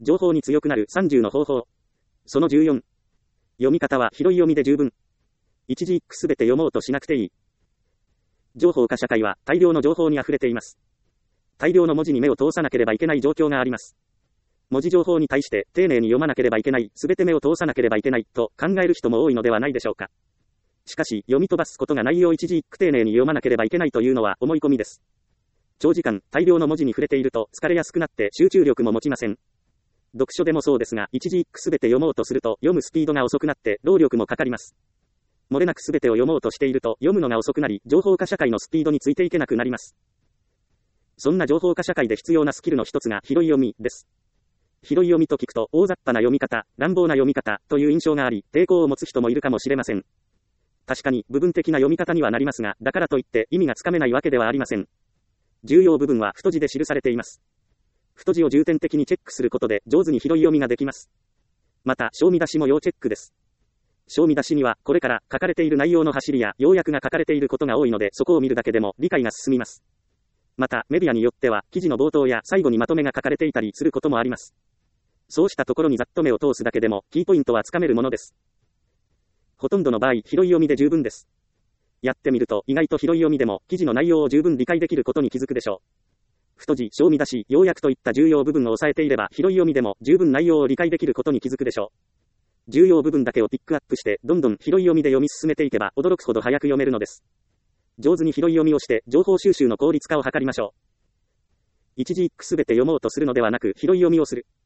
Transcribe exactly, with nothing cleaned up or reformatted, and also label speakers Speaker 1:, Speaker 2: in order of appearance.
Speaker 1: 情報に強くなるさんじゅうの方法。そのじゅうよん。読み方は拾い読みで十分。一字一句すべて読もうとしなくていい。情報化社会は大量の情報に溢れています。大量の文字に目を通さなければいけない状況があります。文字情報に対して丁寧に読まなければいけない、すべて目を通さなければいけないと考える人も多いのではないでしょうか。しかし、読み飛ばすことが内容一字一句丁寧に読まなければいけないというのは思い込みです。長時間、大量の文字に触れていると疲れやすくなって集中力も持ちません。読書でもそうですが、一字一句すべて読もうとすると読むスピードが遅くなって労力もかかります。漏れなくすべてを読もうとしていると読むのが遅くなり、情報化社会のスピードについていけなくなります。そんな情報化社会で必要なスキルの一つが拾い読みです。拾い読みと聞くと大雑把な読み方、乱暴な読み方という印象があり、抵抗を持つ人もいるかもしれません。確かに部分的な読み方にはなりますが、だからといって意味がつかめないわけではありません。重要部分は太字で記されています。太字を重点的にチェックすることで上手に拾い読みができます。また、小見出しも要チェックです。小見出しには、これから書かれている内容の走りや要約が書かれていることが多いので、そこを見るだけでも理解が進みます。また、メディアによっては、記事の冒頭や最後にまとめが書かれていたりすることもあります。そうしたところにざっと目を通すだけでも、キーポイントはつかめるものです。ほとんどの場合、拾い読みで十分です。やってみると、意外と拾い読みでも、記事の内容を十分理解できることに気づくでしょう。太字、小見出し、要約といった重要部分を押さえていれば、拾い読みでも十分内容を理解できることに気づくでしょう。重要部分だけをピックアップして、どんどん拾い読みで読み進めていけば、驚くほど早く読めるのです。上手に拾い読みをして、情報収集の効率化を図りましょう。一字一句すべて読もうとするのではなく、拾い読みをする。